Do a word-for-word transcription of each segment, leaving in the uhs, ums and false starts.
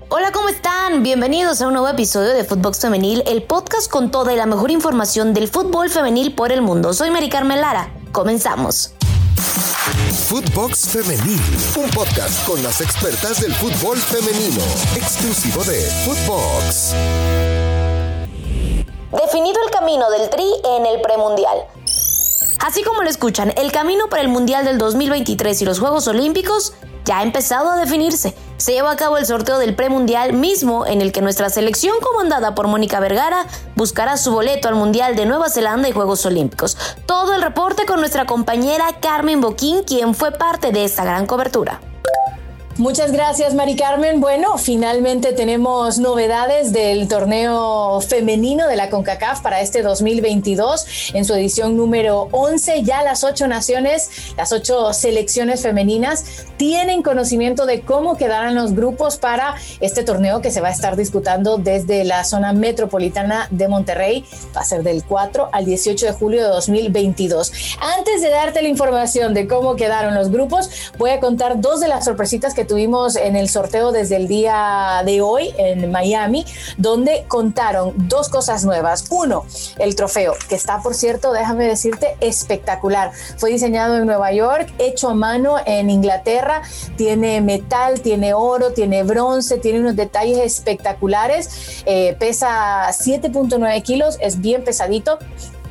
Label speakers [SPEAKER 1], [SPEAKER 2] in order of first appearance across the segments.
[SPEAKER 1] Hola, ¿cómo están? Bienvenidos a un nuevo episodio de Footbox Femenil, el podcast con toda y la mejor información del fútbol femenil por el mundo. Soy Mari Carmen Lara. Comenzamos.
[SPEAKER 2] Footbox Femenil, un podcast con las expertas del fútbol femenino, exclusivo de Footbox.
[SPEAKER 1] Definido el camino del Tri en el premundial. Así como lo escuchan, el camino para el Mundial del dos mil veintitrés y los Juegos Olímpicos ya ha empezado a definirse. Se llevó a cabo el sorteo del premundial mismo en el que nuestra selección, comandada por Mónica Vergara, buscará su boleto al Mundial de Nueva Zelanda y Juegos Olímpicos. Todo el reporte con nuestra compañera Carmen Boquín, quien fue parte de esta gran cobertura.
[SPEAKER 3] Muchas gracias, Mari Carmen. Bueno, finalmente tenemos novedades del torneo femenino de la CONCACAF para este dos mil veintidós en su edición número once. Ya las ocho naciones, las ocho selecciones femeninas tienen conocimiento de cómo quedarán los grupos para este torneo que se va a estar disputando desde la zona metropolitana de Monterrey. Va a ser del cuatro al dieciocho de julio de dos mil veintidós. Antes de darte la información de cómo quedaron los grupos, voy a contar dos de las sorpresitas que tuvimos en el sorteo desde el día de hoy en Miami, donde contaron dos cosas nuevas. Uno, el trofeo, que está, por cierto, déjame decirte, espectacular. Fue diseñado en Nueva York, hecho a mano en Inglaterra, tiene metal, tiene oro, tiene bronce, tiene unos detalles espectaculares, eh, pesa siete punto nueve kilos, es bien pesadito.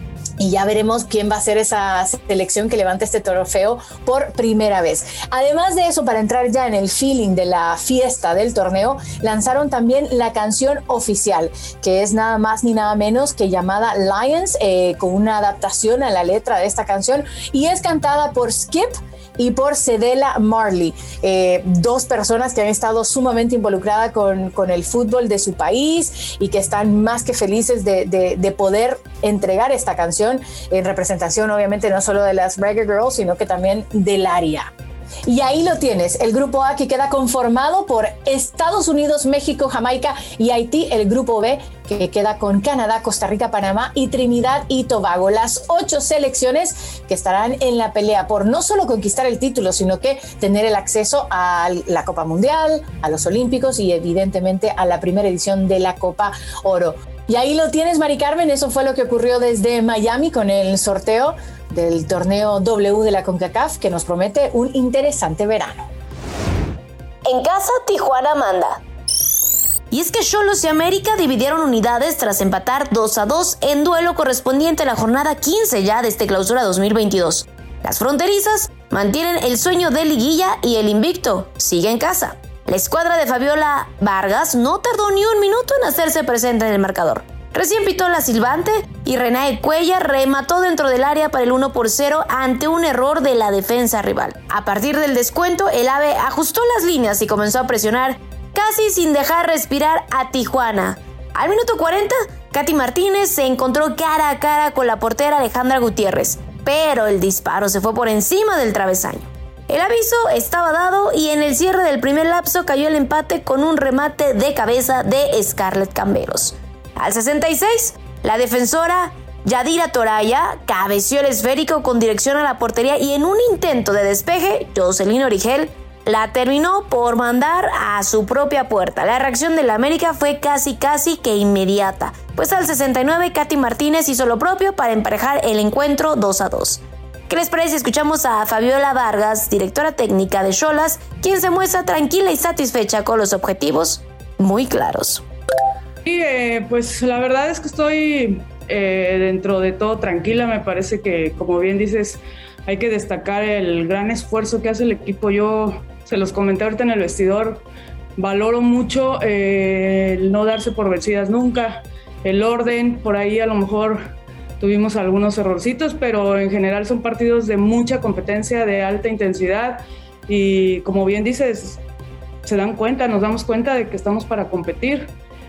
[SPEAKER 3] Y ya veremos quién va a ser esa selección que levante este trofeo por primera vez. Además de eso, para entrar ya en el feeling de la fiesta del torneo, lanzaron también la canción oficial, que es nada más ni nada menos que llamada Lions, eh, con una adaptación a la letra de esta canción, y es cantada por Skip y por Cedella Marley, eh, dos personas que han estado sumamente involucradas con, con el fútbol de su país y que están más que felices de, de, de poder entregar esta canción en representación, obviamente, no solo de las Reggae Girls, sino que también del área. Y ahí lo tienes, el grupo A, que queda conformado por Estados Unidos, México, Jamaica y Haití. El grupo B, que queda con Canadá, Costa Rica, Panamá y Trinidad y Tobago. Las ocho selecciones que estarán en la pelea por no solo conquistar el título, sino que tener el acceso a la Copa Mundial, a los Olímpicos y evidentemente a la primera edición de la Copa Oro. Y ahí lo tienes, Mari Carmen, eso fue lo que ocurrió desde Miami con el sorteo del torneo W de la CONCACAF, que nos promete un interesante verano.
[SPEAKER 1] En casa, Tijuana manda. Y es que Xolos y América dividieron unidades tras empatar dos a dos en duelo correspondiente a la jornada quince ya de este clausura dos mil veintidós. Las fronterizas mantienen el sueño de liguilla y el invicto sigue en casa. La escuadra de Fabiola Vargas no tardó ni un minuto en hacerse presente en el marcador. Recién pitó la silbante y Renae Cuellar remató dentro del área para el uno por cero ante un error de la defensa rival. A partir del descuento, el AVE ajustó las líneas y comenzó a presionar casi sin dejar respirar a Tijuana. Al minuto cuarenta, Katy Martínez se encontró cara a cara con la portera Alejandra Gutiérrez, pero el disparo se fue por encima del travesaño. El aviso estaba dado y en el cierre del primer lapso cayó el empate con un remate de cabeza de Scarlett Camberos. Al sesenta y seis, la defensora Yadira Toraya cabeció el esférico con dirección a la portería y en un intento de despeje, Jocelyn Origel la terminó por mandar a su propia puerta. La reacción de la América fue casi casi que inmediata, pues al sesenta y nueve Katy Martínez hizo lo propio para emparejar el encuentro dos a dos. ¿Qué les parece si escuchamos a Fabiola Vargas, directora técnica de Xolas, quien se muestra tranquila y satisfecha con los objetivos muy claros?
[SPEAKER 4] Sí, eh, pues la verdad es que estoy eh, dentro de todo tranquila. Me parece que, como bien dices, hay que destacar el gran esfuerzo que hace el equipo. Yo se los comenté ahorita en el vestidor, valoro mucho eh, el no darse por vencidas nunca, el orden, por ahí a lo mejor tuvimos algunos errorcitos, pero en general son partidos de mucha competencia, de alta intensidad y, como bien dices, se dan cuenta, nos damos cuenta de que estamos para competir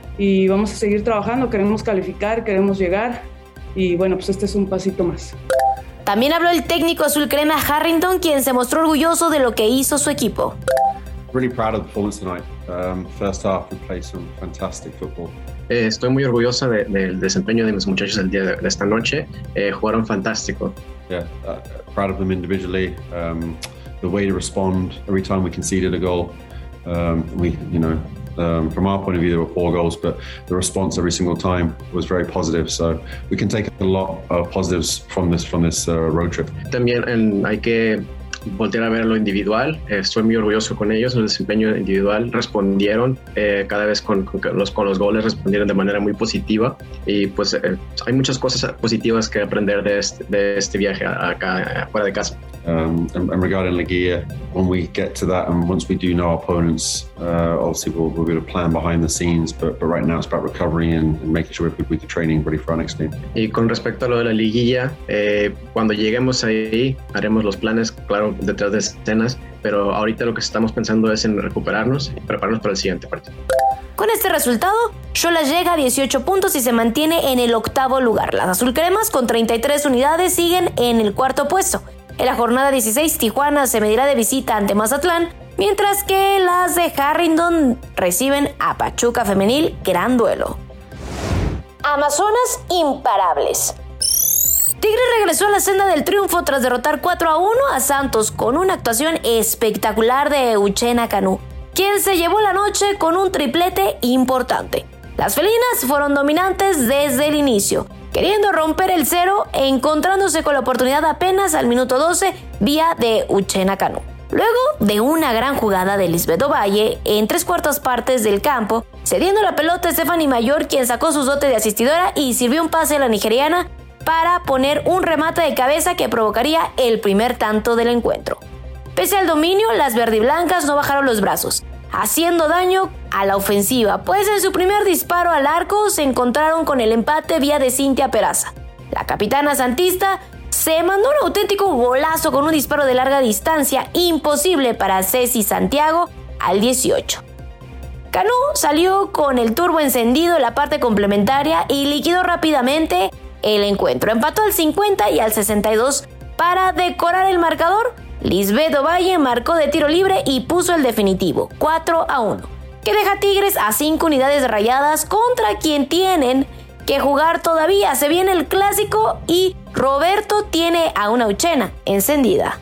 [SPEAKER 4] y vamos a seguir trabajando, queremos calificar, queremos llegar y bueno, pues este es un pasito más.
[SPEAKER 1] También habló el técnico azul crema Harrington, quien se mostró orgulloso de lo que hizo su equipo.
[SPEAKER 5] Really proud of the performance tonight. Um, first half we played some fantastic football.
[SPEAKER 6] Eh, estoy muy orgullosa de, del desempeño de mis muchachos el día de, de esta noche. Eh, jugaron fantástico.
[SPEAKER 5] Yeah, uh, proud of them individually. Um, the way to respond every time we conceded a goal. Um, we, you know, Um, from our point of view, there were four goals, but the response every single time was very positive. So we can take a lot of positives from this from this uh, road trip.
[SPEAKER 6] También en, hay que voltear a ver lo individual. Eh, estoy muy orgulloso con ellos, el desempeño individual. Respondieron eh, cada vez con, con, los, con los goles, respondieron de manera muy positiva. Y pues eh, hay muchas cosas positivas que aprender de este, de este viaje acá fuera de casa.
[SPEAKER 5] Um, and, and regarding Liguilla, when we get to that and once we do know our opponents, uh, obviously we'll, we'll be able to plan behind the scenes, but, but right now it's about recovery and, and making sure we have a good week of training ready for our next game.
[SPEAKER 6] Y con respecto a lo de la Liguilla, eh, cuando lleguemos ahí haremos los planes, claro, detrás de escenas, pero ahorita lo que estamos pensando es en recuperarnos y prepararnos para el siguiente partido.
[SPEAKER 1] Con este resultado, Xolas llega a dieciocho puntos y se mantiene en el octavo lugar. Las azulcremas, con treinta y tres unidades, siguen en el cuarto puesto. En la jornada dieciséis, Tijuana se medirá de visita ante Mazatlán, mientras que las de Harrington reciben a Pachuca Femenil, gran duelo. Amazonas imparables. Tigres regresó a la senda del triunfo tras derrotar cuatro a uno a Santos con una actuación espectacular de Uchenna Kanú, quien se llevó la noche con un triplete importante. Las felinas fueron dominantes desde el inicio, queriendo romper el cero e encontrándose con la oportunidad apenas al minuto doce vía de Uchenna Kanú. Luego de una gran jugada de Lisbeth Ovalle en tres cuartas partes del campo, cediendo la pelota a Stephanie Mayor, quien sacó su dote de asistidora y sirvió un pase a la nigeriana para poner un remate de cabeza que provocaría el primer tanto del encuentro. Pese al dominio, las verdiblancas no bajaron los brazos, haciendo daño a la ofensiva, pues en su primer disparo al arco se encontraron con el empate vía de Cintia Peraza. La capitana santista se mandó un auténtico golazo con un disparo de larga distancia imposible para Ceci Santiago al dieciocho. Kanú salió con el turbo encendido en la parte complementaria y liquidó rápidamente el encuentro. Empató al cincuenta y al sesenta y dos para decorar el marcador. Lisbeth Ovalle marcó de tiro libre y puso el definitivo, cuatro a uno, que deja a Tigres a cinco unidades rayadas contra quien tienen que jugar todavía. Se viene el clásico y Roberto tiene a una Uchenna encendida.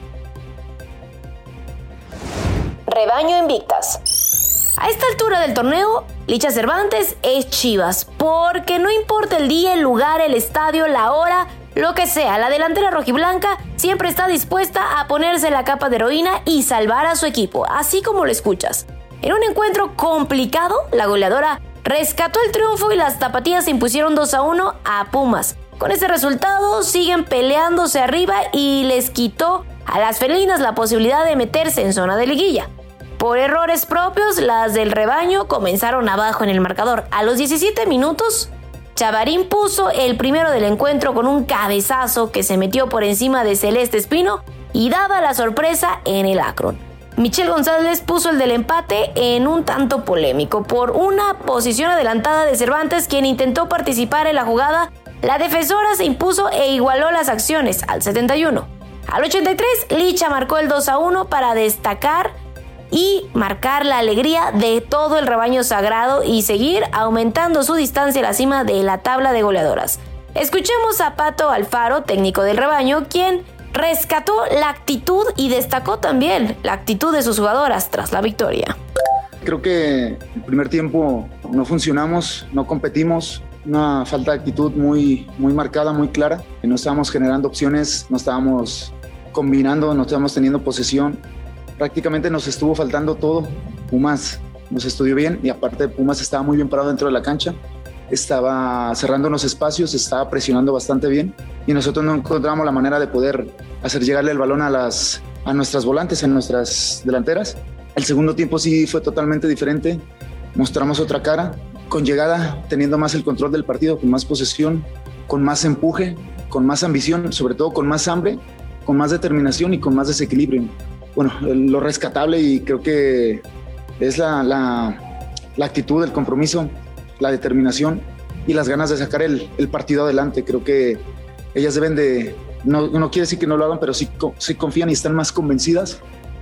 [SPEAKER 1] Rebaño invictas. A esta altura del torneo, Licha Cervantes es Chivas, porque no importa el día, el lugar, el estadio, la hora, lo que sea, la delantera rojiblanca siempre está dispuesta a ponerse la capa de heroína y salvar a su equipo, así como lo escuchas. En un encuentro complicado, la goleadora rescató el triunfo y las tapatías se impusieron dos a uno a Pumas. Con este resultado siguen peleándose arriba y les quitó a las felinas la posibilidad de meterse en zona de liguilla. Por errores propios, las del rebaño comenzaron abajo en el marcador. A los diecisiete minutos, Chavarín puso el primero del encuentro con un cabezazo que se metió por encima de Celeste Espino y daba la sorpresa en el Akron. Michelle González puso el del empate en un tanto polémico por una posición adelantada de Cervantes, quien intentó participar en la jugada. La defensora se impuso e igualó las acciones al setenta y uno. Al ochenta y tres, Licha marcó el dos a uno para destacar y marcar la alegría de todo el rebaño sagrado y seguir aumentando su distancia a la cima de la tabla de goleadoras. Escuchemos a Pato Alfaro, técnico del rebaño, quien rescató la actitud y destacó también la actitud de sus jugadoras tras la victoria.
[SPEAKER 7] Creo que el primer tiempo no funcionamos, no competimos, una falta de actitud muy, muy marcada, muy clara. No estábamos generando opciones, no estábamos combinando, no estábamos teniendo posesión. Prácticamente nos estuvo faltando todo. Pumas nos estudió bien y aparte Pumas estaba muy bien parado dentro de la cancha, estaba cerrando los espacios, estaba presionando bastante bien y nosotros no encontramos la manera de poder hacer llegarle el balón a, las, a nuestras volantes, a nuestras delanteras. El segundo tiempo sí fue totalmente diferente, mostramos otra cara, con llegada, teniendo más el control del partido, con más posesión, con más empuje, con más ambición, sobre todo con más hambre, con más determinación y con más desequilibrio. Bueno, lo rescatable y creo que es la, la, la actitud, el compromiso, la determinación y las ganas de sacar el, el partido adelante. Creo que ellas deben de, no, no quiere decir que no lo hagan, pero sí, sí confían y están más convencidas.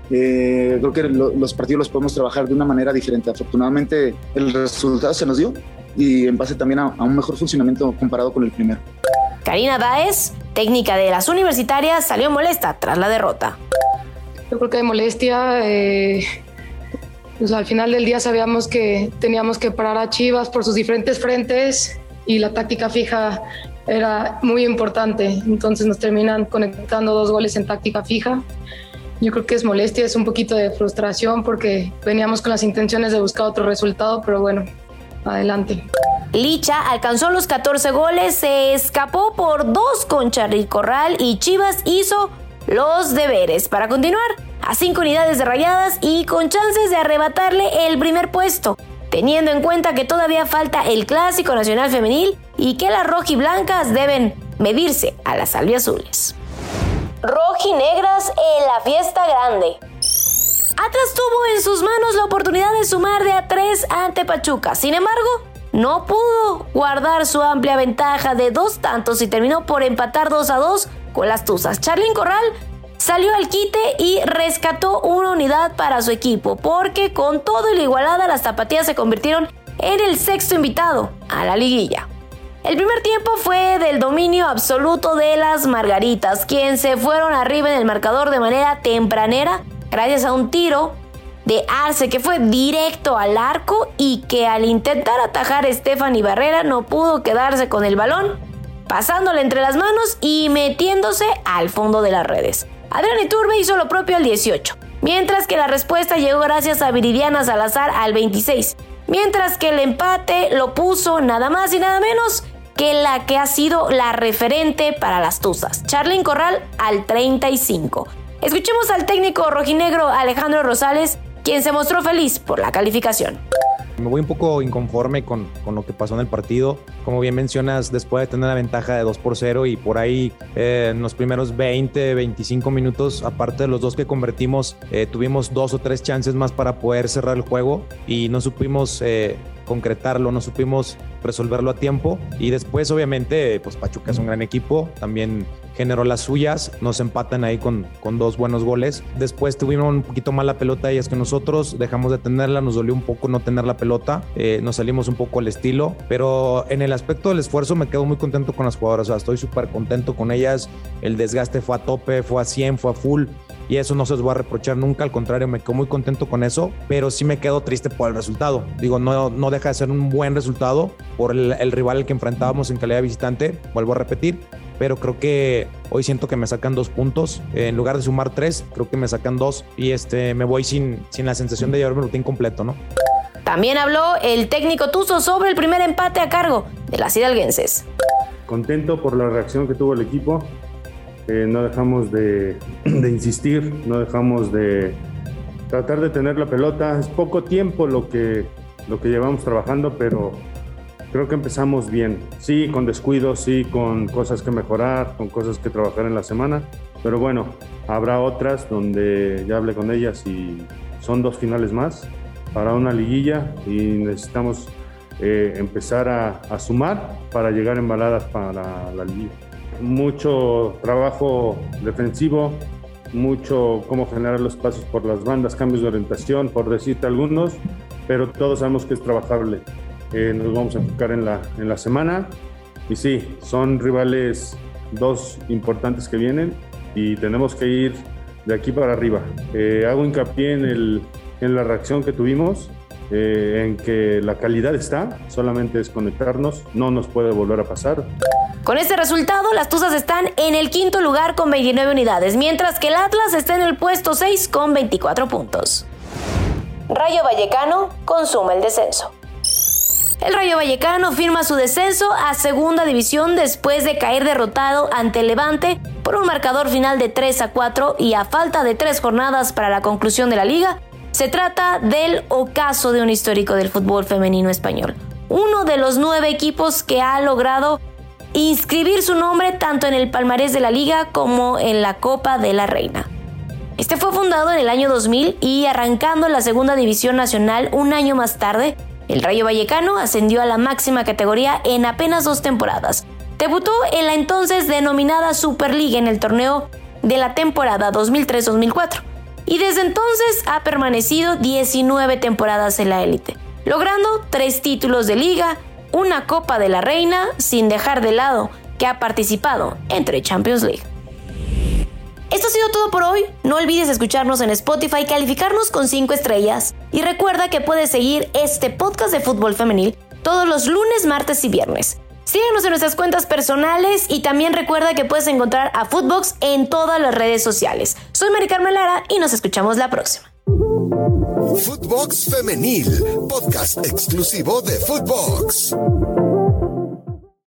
[SPEAKER 7] Eh, creo que lo, los partidos los podemos trabajar de una manera diferente. Afortunadamente el resultado se nos dio y en base también a, a un mejor funcionamiento comparado con el primero.
[SPEAKER 1] Karina Daes, técnica de las universitarias, salió molesta tras la derrota.
[SPEAKER 8] Yo creo que de molestia, eh, pues al final del día sabíamos que teníamos que parar a Chivas por sus diferentes frentes y la táctica fija era muy importante. Entonces nos terminan conectando dos goles en táctica fija. Yo creo que es molestia, es un poquito de frustración porque veníamos con las intenciones de buscar otro resultado, pero bueno, adelante.
[SPEAKER 1] Licha alcanzó los catorce goles, se escapó por dos con Charly Corral y Chivas hizo los deberes para continuar a cinco unidades de Rayadas y con chances de arrebatarle el primer puesto, teniendo en cuenta que todavía falta el Clásico Nacional Femenil y que las rojiblancas deben medirse a las albiazules. Rojinegras en la fiesta grande. Atlas tuvo en sus manos la oportunidad de sumar de a tres ante Pachuca. Sin embargo, no pudo guardar su amplia ventaja de dos tantos y terminó por empatar dos a dos con las Tuzas. Charly Corral salió al quite y rescató una unidad para su equipo, porque con todo y la igualada, las tapatías se convirtieron en el sexto invitado a la liguilla. El primer tiempo fue del dominio absoluto de las Margaritas, quienes se fueron arriba en el marcador de manera tempranera gracias a un tiro de Arce que fue directo al arco y que al intentar atajar a Stephanie Barrera no pudo quedarse con el balón, pasándole entre las manos y metiéndose al fondo de las redes. Adrián Iturbe hizo lo propio al dieciocho, mientras que la respuesta llegó gracias a Viridiana Salazar al veintiséis, mientras que el empate lo puso nada más y nada menos que la que ha sido la referente para las Tuzas, Charly Corral, al treinta y cinco. Escuchemos al técnico rojinegro Alejandro Rosales, quien se mostró feliz por la calificación.
[SPEAKER 9] Me voy un poco inconforme con, con lo que pasó en el partido. Como bien mencionas, después de tener la ventaja de dos por cero y por ahí eh, en los primeros veinte, veinticinco minutos, aparte de los dos que convertimos, eh, tuvimos dos o tres chances más para poder cerrar el juego y no supimos eh, concretarlo, no supimos resolverlo a tiempo. Y después, obviamente, pues Pachuca es un gran equipo, también generó las suyas, nos empatan ahí con, con dos buenos goles. Después tuvimos un poquito más la pelota y es que nosotros dejamos de tenerla, nos dolió un poco no tener la pelota, eh, nos salimos un poco al estilo, pero en el aspecto del esfuerzo me quedo muy contento con las jugadoras, o sea, estoy súper contento con ellas, el desgaste fue a tope, fue a cien, fue a full, y eso no se los va a reprochar nunca, al contrario, me quedo muy contento con eso, pero sí me quedo triste por el resultado. Digo, no, no deja de ser un buen resultado por el, el rival al que enfrentábamos en calidad de visitante, vuelvo a repetir, pero creo que hoy siento que me sacan dos puntos, eh, en lugar de sumar tres, creo que me sacan dos y este, me voy sin, sin la sensación de llevarme el rutín completo, ¿no?
[SPEAKER 1] También habló el técnico Tuzo sobre el primer empate a cargo de las hidalguenses.
[SPEAKER 10] Contento por la reacción que tuvo el equipo, eh, no dejamos de, de insistir, no dejamos de tratar de tener la pelota. Es poco tiempo lo que, lo que llevamos trabajando, pero creo que empezamos bien. Sí, con descuidos, sí, con cosas que mejorar, con cosas que trabajar en la semana, pero bueno, habrá otras donde ya hablé con ellas y son dos finales más para una liguilla y necesitamos eh, empezar a, a sumar para llegar embaladas para la liguilla. Mucho trabajo defensivo, mucho cómo generar los pasos por las bandas, cambios de orientación, por decirte algunos, pero todos sabemos que es trabajable. Eh, nos vamos a enfocar en la, en la semana y sí, son rivales dos importantes que vienen y tenemos que ir de aquí para arriba. Eh, hago hincapié en, el, en la reacción que tuvimos, eh, en que la calidad está, solamente es conectarnos, no nos puede volver a pasar.
[SPEAKER 1] Con este resultado, las Tuzas están en el quinto lugar con veintinueve unidades, mientras que el Atlas está en el puesto seis con veinticuatro puntos. Rayo Vallecano consume el descenso. El Rayo Vallecano firma su descenso a Segunda División después de caer derrotado ante el Levante por un marcador final de tres a cuatro y a falta de tres jornadas para la conclusión de la liga. Se trata del ocaso de un histórico del fútbol femenino español, uno de los nueve equipos que ha logrado inscribir su nombre tanto en el palmarés de la liga como en la Copa de la Reina. Este fue fundado en el año dos mil y arrancando en la Segunda División Nacional un año más tarde, el Rayo Vallecano ascendió a la máxima categoría en apenas dos temporadas. Debutó en la entonces denominada Superliga en el torneo de la temporada dos mil tres dos mil cuatro y desde entonces ha permanecido diecinueve temporadas en la élite, logrando tres títulos de liga, una Copa de la Reina, sin dejar de lado que ha participado en tres Champions League. Esto ha sido todo por hoy. No olvides escucharnos en Spotify, calificarnos con cinco estrellas Y recuerda que puedes seguir este podcast de fútbol femenil todos los lunes, martes y viernes. Síguenos en nuestras cuentas personales y también recuerda que puedes encontrar a Footbox en todas las redes sociales. Soy Mari Carmen Lara y nos escuchamos la próxima.
[SPEAKER 2] Footbox Femenil, podcast exclusivo de Footbox.